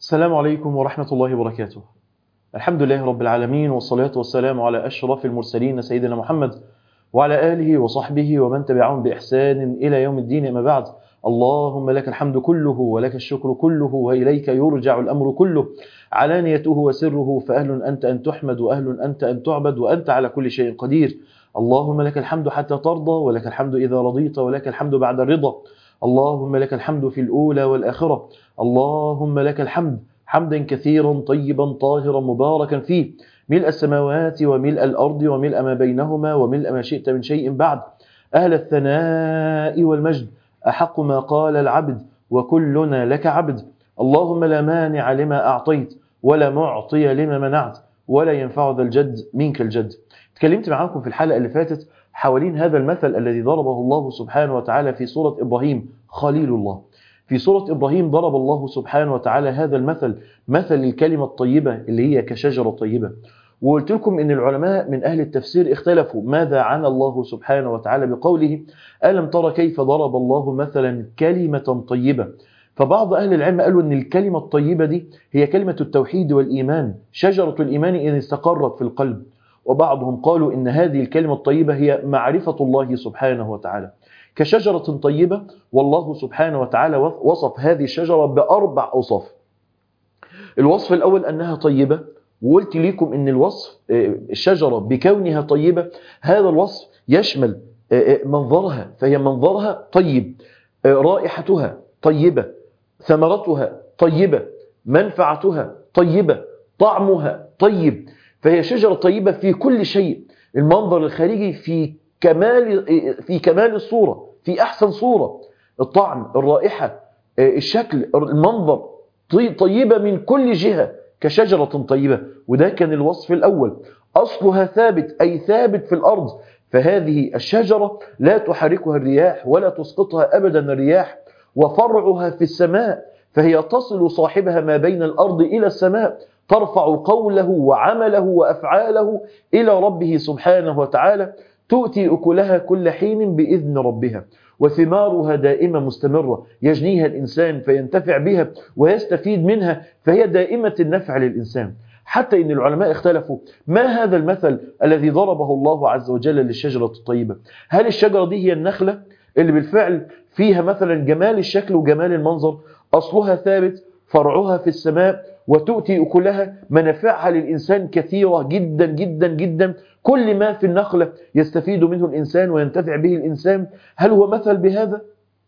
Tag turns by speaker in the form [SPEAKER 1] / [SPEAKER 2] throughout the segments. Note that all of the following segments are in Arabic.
[SPEAKER 1] السلام عليكم ورحمة الله وبركاته. الحمد لله رب العالمين، والصلاة والسلام على أشرف المرسلين سيدنا محمد وعلى آله وصحبه ومن تبعهم بإحسان إلى يوم الدين. أما بعد، اللهم لك الحمد كله ولك الشكر كله وإليك يرجع الأمر كله، علانيته وسره، فأهل أنت أن تحمد وأهل أنت أن تعبد وأنت على كل شيء قدير. اللهم لك الحمد حتى ترضى، ولك الحمد إذا رضيت، ولك الحمد بعد الرضا. اللهم لك الحمد في الأولى والآخرة. اللهم لك الحمد حمدا كثيرا طيبا طاهرا مباركا فيه، ملء السماوات وملء الأرض وملء ما بينهما وملء ما شئت من شيء بعد. أهل الثناء والمجد، أحق ما قال العبد وكلنا لك عبد. اللهم لا مانع لما أعطيت ولا معطي لما منعت ولا ينفع ذا الجد منك الجد. تكلمت معاكم في الحلقة اللي فاتت حوالين هذا المثل الذي ضربه الله سبحانه وتعالى في سورة إبراهيم، خليل الله. في سورة إبراهيم ضرب الله سبحانه وتعالى هذا المثل، مثل الكلمة الطيبة اللي هي كشجرة طيبة. وقلت لكم إن العلماء من أهل التفسير اختلفوا ماذا عن الله سبحانه وتعالى بقوله ألم ترى كيف ضرب الله مثلا كلمة طيبة. فبعض أهل العلم قالوا أن الكلمة الطيبة دي هي كلمة التوحيد والإيمان، شجرة الإيمان إن استقرت في القلب. وبعضهم قالوا إن هذه الكلمة الطيبة هي معرفة الله سبحانه وتعالى كشجرة طيبة. والله سبحانه وتعالى وصف هذه الشجرة بأربع أوصاف. الوصف الأول أنها طيبة، وقلت لكم أن الوصف الشجرة بكونها طيبة هذا الوصف يشمل منظرها، فهي منظرها طيب، رائحتها طيبة، ثمرتها طيبة، منفعتها طيبة، طعمها طيب. فهي شجرة طيبة في كل شيء، المنظر الخارجي في كمال الصورة، في أحسن صورة، الطعم، الرائحة، الشكل، المنظر، طيبة من كل جهة كشجرة طيبة. وده كان الوصف الأول. أصلها ثابت، أي ثابت في الأرض، فهذه الشجرة لا تحركها الرياح ولا تسقطها أبدا الرياح. وفرعها في السماء، فهي تصل صاحبها ما بين الأرض إلى السماء، ترفع قوله وعمله وأفعاله إلى ربه سبحانه وتعالى. تؤتي أكلها كل حين بإذن ربها، وثمارها دائمة مستمرة، يجنيها الإنسان فينتفع بها ويستفيد منها، فهي دائمة النفع للإنسان. حتى إن العلماء اختلفوا ما هذا المثل الذي ضربه الله عز وجل للشجرة الطيبة. هل الشجرة دي هي النخلة اللي بالفعل فيها مثلا جمال الشكل وجمال المنظر، أصلها ثابت، فرعها في السماء، وتؤتي أكلها، منافعها للإنسان كثيرة جدا جدا جدا، كل ما في النخلة يستفيد منه الإنسان وينتفع به الإنسان. هل هو مثل بهذا؟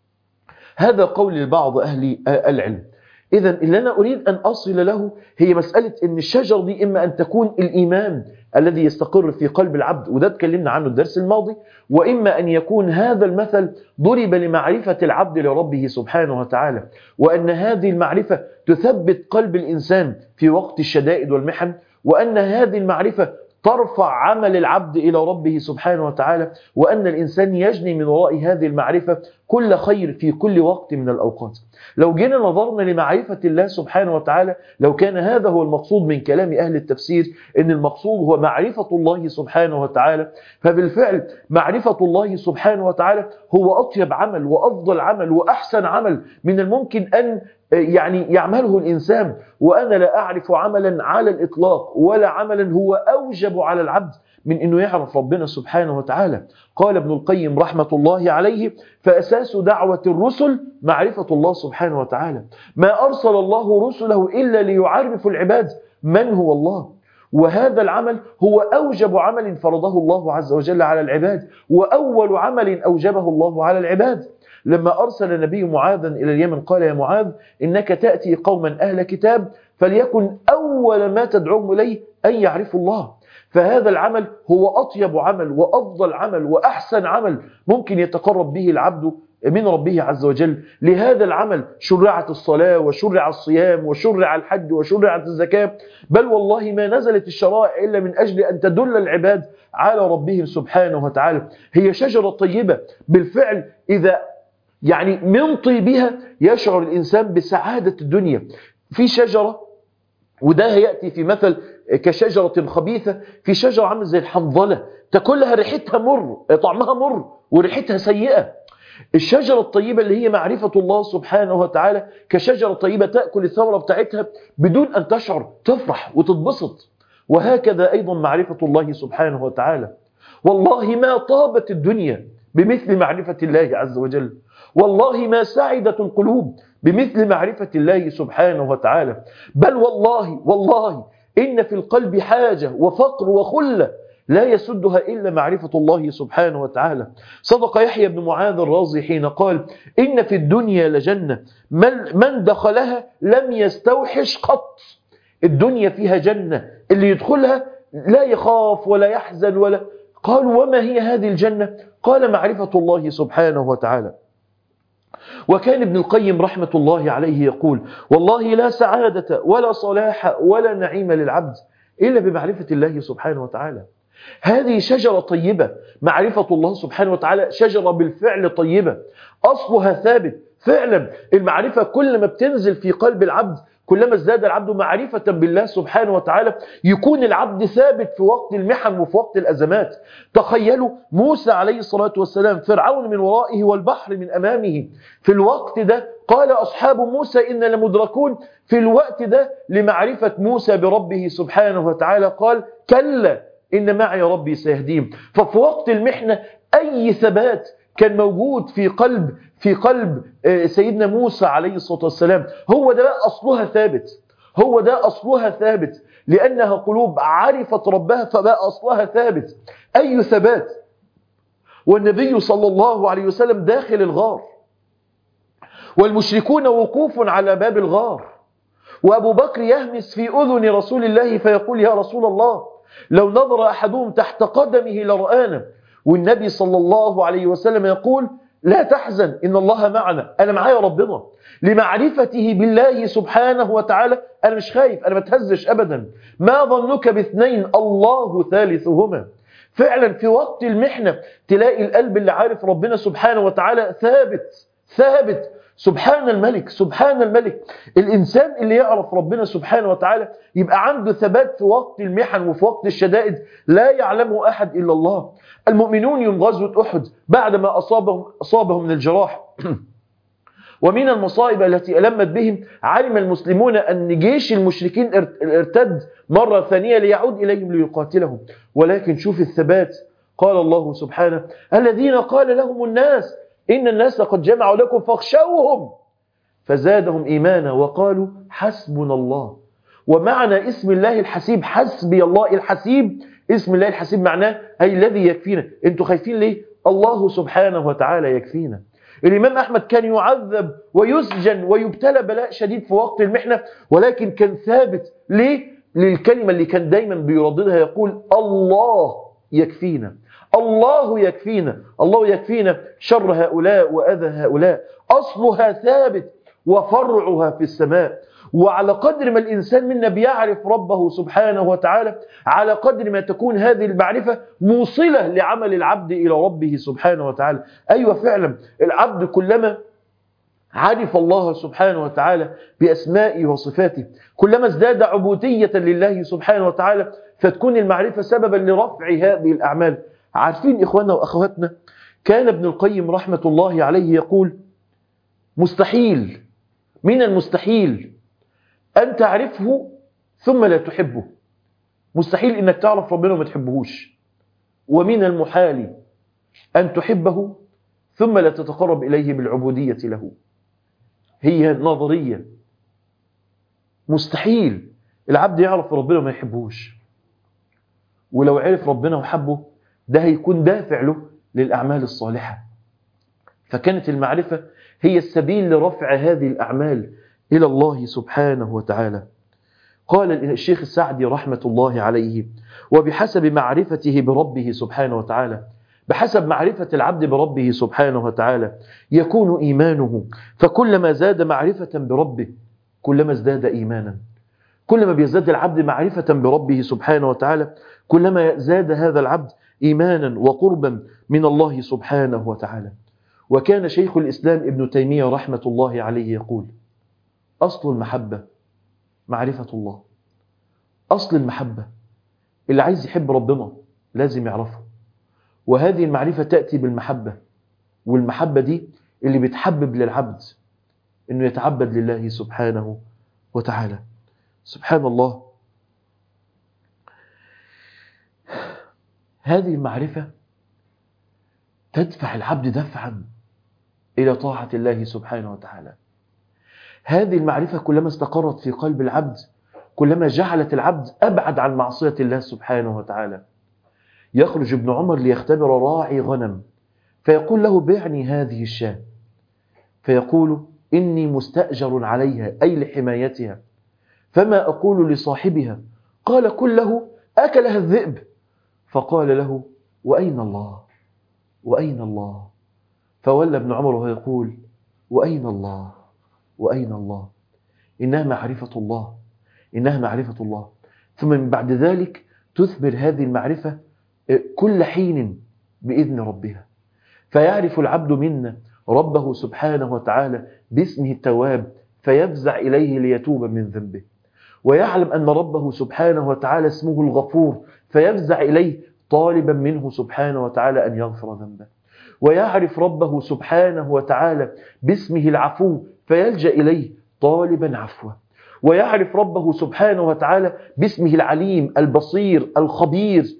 [SPEAKER 1] هذا قول لبعض أهل العلم. إذن اللي أنا أريد أن أصل له هي مسألة أن الشجر دي إما أن تكون الإيمان الذي يستقر في قلب العبد، وده اتكلمنا عنه الدرس الماضي، وإما أن يكون هذا المثل ضرب لمعرفة العبد لربه سبحانه وتعالى، وأن هذه المعرفة تثبت قلب الإنسان في وقت الشدائد والمحن، وأن هذه المعرفة ترفع عمل العبد إلى ربه سبحانه وتعالى، وأن الإنسان يجني من وراء هذه المعرفة كل خير في كل وقت من الأوقات. لو جينا نظرنا لمعرفة الله سبحانه وتعالى، لو كان هذا هو المقصود من كلام أهل التفسير، إن المقصود هو معرفة الله سبحانه وتعالى، فبالفعل معرفة الله سبحانه وتعالى هو أطيب عمل وأفضل عمل وأحسن عمل من الممكن أن يعمله الإنسان. وأنا لا أعرف عملا على الإطلاق ولا عملا هو أوجب على العبد من أنه يعرف ربنا سبحانه وتعالى. قال ابن القيم رحمة الله عليه: فأساس دعوة الرسل معرفة الله سبحانه وتعالى. ما أرسل الله رسله إلا ليعرفوا العباد من هو الله، وهذا العمل هو أوجب عمل فرضه الله عز وجل على العباد، وأول عمل أوجبه الله على العباد. لما أرسل النبي معاذا إلى اليمن قال: يا معاذ، إنك تأتي قوما أهل كتاب، فليكن أول ما تدعوهم إليه أن يعرفوا الله. فهذا العمل هو أطيب عمل وأفضل عمل وأحسن عمل ممكن يتقرب به العبد من ربه عز وجل. لهذا العمل شرعت الصلاة وشرع الصيام وشرع الحج وشرعت الزكاة، بل والله ما نزلت الشرائع إلا من أجل أن تدل العباد على ربهم سبحانه وتعالى. هي شجرة طيبة بالفعل، إذا من طيبها يشعر الإنسان بسعادة الدنيا. في شجرة، وده يأتي في مثل كشجرة خبيثة، في شجرة عامل زي الحنظلة، تاكلها ريحتها مر، طعمها مر وريحتها سيئة. الشجرة الطيبة اللي هي معرفة الله سبحانه وتعالى كشجرة طيبة تأكل الثمرة بتاعتها بدون أن تشعر، تفرح وتتبسط. وهكذا أيضا معرفة الله سبحانه وتعالى. والله ما طابت الدنيا بمثل معرفة الله عز وجل، والله ما سعدت القلوب بمثل معرفة الله سبحانه وتعالى. بل والله إن في القلب حاجة وفقر وخلة لا يسدها إلا معرفة الله سبحانه وتعالى. صدق يحيى بن معاذ الرازي حين قال: إن في الدنيا لجنة من دخلها لم يستوحش قط. الدنيا فيها جنة، اللي يدخلها لا يخاف ولا يحزن ولا. قالوا: وما هي هذه الجنة؟ قال: معرفة الله سبحانه وتعالى. وكان ابن القيم رحمة الله عليه يقول: والله لا سعادة ولا صلاح ولا نعيم للعبد إلا بمعرفة الله سبحانه وتعالى. هذه شجرة طيبة، معرفة الله سبحانه وتعالى شجرة بالفعل طيبة، أصلها ثابت. فعلا المعرفة كل ما بتنزل في قلب العبد كلما ازداد العبد معرفة بالله سبحانه وتعالى. يكون العبد ثابت في وقت المحن وفي وقت الأزمات. تخيلوا موسى عليه الصلاة والسلام، فرعون من ورائه والبحر من أمامه. في الوقت ده قال أصحاب موسى إن لمدركون. في الوقت ده لمعرفة موسى بربه سبحانه وتعالى قال: كلا إن معي ربي سيهدين. ففي وقت المحنة أي ثبات كان موجود في قلب سيدنا موسى عليه الصلاة والسلام. هو ده أصلها ثابت، هو ده أصلها ثابت، لأنها قلوب عرفت ربها فبقى أصلها ثابت. أي ثبات. والنبي صلى الله عليه وسلم داخل الغار، والمشركون وقوف على باب الغار، وأبو بكر يهمس في أذن رسول الله فيقول: يا رسول الله، لو نظر أحدهم تحت قدمه لرآنا. والنبي صلى الله عليه وسلم يقول: لا تحزن إن الله معنا. أنا معايا ربنا. لمعرفته بالله سبحانه وتعالى أنا مش خايف، أنا ما بتهزش أبدا. ما ظنك باثنين الله ثالثهما. فعلا في وقت المحنة تلاقي القلب اللي عارف ربنا سبحانه وتعالى ثابت. سبحان الملك، سبحان الملك. الإنسان اللي يعرف ربنا سبحانه وتعالى يبقى عنده ثبات في وقت المحن وفي وقت الشدائد لا يعلمه أحد إلا الله. المؤمنون يوم غزوة أحد بعدما أصابهم من الجراح ومن المصائب التي ألمت بهم، علم المسلمون أن جيش المشركين ارتد مرة ثانية ليعود إليهم ليقاتلهم. ولكن شوف الثبات. قال الله سبحانه: الذين قال لهم الناس إن الناس قد جمعوا لكم فاخشوهم فزادهم إيمانا وقالوا حسبنا الله. ومعنى اسم الله الحسيب حسبي الله الحسيب. اسم الله الحسيب معناه هي الذي يكفينا. انتوا خايفين ليه؟ الله سبحانه وتعالى يكفينا. الإمام أحمد كان يعذب ويسجن ويبتلى بلاء شديد في وقت المحنة، ولكن كان ثابت. ليه؟ للكلمة اللي كان دايما بيرددها، يقول: الله يكفينا، الله يكفينا، الله يكفينا شر هؤلاء وأذى هؤلاء. أصلها ثابت وفرعها في السماء. وعلى قدر ما الإنسان منا بيعرف ربه سبحانه وتعالى على قدر ما تكون هذه المعرفة موصلة لعمل العبد إلى ربه سبحانه وتعالى. أيوة فعلا العبد كلما عرف الله سبحانه وتعالى بأسمائه وصفاته كلما ازداد عبودية لله سبحانه وتعالى، فتكون المعرفة سببا لرفع هذه الأعمال. عارفين إخواننا وأخواتنا، كان ابن القيم رحمة الله عليه يقول: مستحيل، من المستحيل أن تعرفه ثم لا تحبه. مستحيل إنك تعرف ربنا وما تحبهوش. ومن المحال أن تحبه ثم لا تتقرب إليه بالعبودية له. هي نظرية. مستحيل العبد يعرف ربنا وما يحبهوش، ولو عرف ربنا وحبه ده هيكون دافع له للأعمال الصالحة. فكانت المعرفة هي السبيل لرفع هذه الأعمال إلى الله سبحانه وتعالى. قال الشيخ السعدي رحمة الله عليه: وبحسب معرفته بربه سبحانه وتعالى، بحسب معرفة العبد بربه سبحانه وتعالى يكون إيمانه. فكلما زاد معرفة بربه كلما ازداد إيمانا. كلما بيزداد العبد معرفة بربه سبحانه وتعالى كلما زاد هذا العبد إيمانا وقربا من الله سبحانه وتعالى. وكان شيخ الإسلام ابن تيمية رحمة الله عليه يقول: أصل المحبة معرفة الله. أصل المحبة اللي عايز يحب ربنا لازم يعرفه، وهذه المعرفة تأتي بالمحبة. والمحبة دي اللي بتحبب للعبد إنه يتعبد لله سبحانه وتعالى. سبحان الله، هذه المعرفة تدفع العبد دفعا إلى طاعة الله سبحانه وتعالى. هذه المعرفة كلما استقرت في قلب العبد كلما جعلت العبد أبعد عن معصية الله سبحانه وتعالى. يخرج ابن عمر ليختبر راعي غنم فيقول له بعني هذه الشاة، فيقول إني مستأجر عليها أي لحمايتها، فما أقول لصاحبها؟ قال كله أكلها الذئب. فقال له وأين الله؟ وأين الله؟ فولى ابن عمر ويقول وأين الله؟ وأين الله؟ إنها معرفة الله، إنها معرفة الله. ثم من بعد ذلك تثمر هذه المعرفة كل حين بإذن ربها، فيعرف العبد منا ربه سبحانه وتعالى باسمه التواب فيفزع إليه ليتوب من ذنبه، ويعلم أن ربه سبحانه وتعالى اسمه الغفور فيفزع إليه طالبا منه سبحانه وتعالى أن يغفر ذنبه، ويعرف ربه سبحانه وتعالى باسمه العفو فيلجأ إليه طالبا عفوه، ويعرف ربه سبحانه وتعالى باسمه العليم البصير الخبير،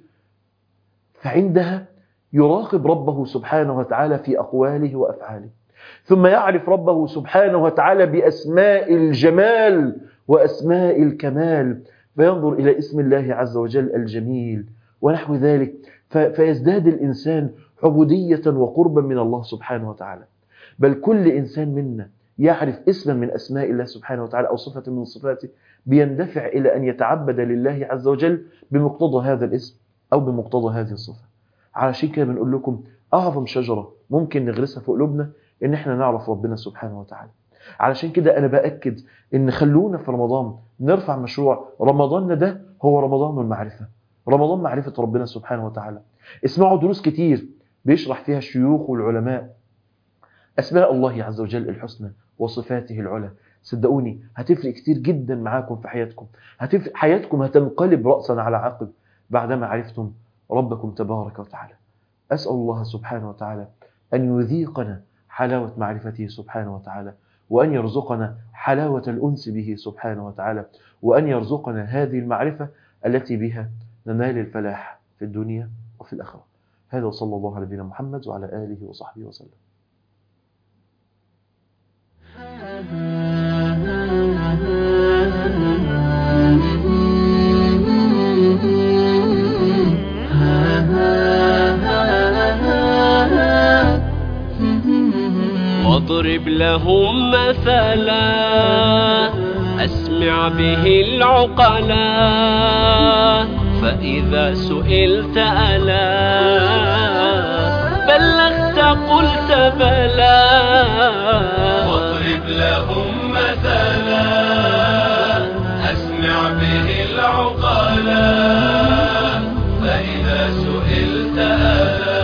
[SPEAKER 1] فعندها يراقب ربه سبحانه وتعالى في أقواله وأفعاله. ثم يعرف ربه سبحانه وتعالى بأسماء الجمال وأسماء الكمال، فينظر إلى اسم الله عز وجل الجميل ونحو ذلك، فيزداد الإنسان عبودية وقربا من الله سبحانه وتعالى. بل كل إنسان منا يعرف اسما من أسماء الله سبحانه وتعالى أو صفة من صفاته بيندفع إلى أن يتعبد لله عز وجل بمقتضى هذا الاسم أو بمقتضى هذه الصفة. علشان كده بنقول لكم أعظم شجرة ممكن نغرسها في قلوبنا إن إحنا نعرف ربنا سبحانه وتعالى. علشان كده أنا بأكد إن خلونا في رمضان نرفع مشروع رمضان ده هو رمضان المعرفة، رمضان معرفة ربنا سبحانه وتعالى. اسمعوا دروس كتير بيشرح فيها الشيوخ والعلماء أسماء الله عز وجل الحسنى وصفاته العلى. صدقوني هتفرق كتير جدا معاكم في حياتكم، حياتكم هتنقلب رأسا على عقب بعدما عرفتم ربكم تبارك وتعالى. أسأل الله سبحانه وتعالى أن يذيقنا حلاوة معرفته سبحانه وتعالى، وأن يرزقنا حلاوة الأنس به سبحانه وتعالى، وأن يرزقنا هذه المعرفة التي بها ننال الفلاح في الدنيا وفي الآخرة. هذا وصلى الله على نبينا محمد وعلى آله وصحبه وسلم.
[SPEAKER 2] واضرب لهم مثلا أسمع به العقلا، فإذا سئلت ألا بلغت قلت بلى. واضرب لهم مثلا أسمع به العقلا، فإذا سئلت ألا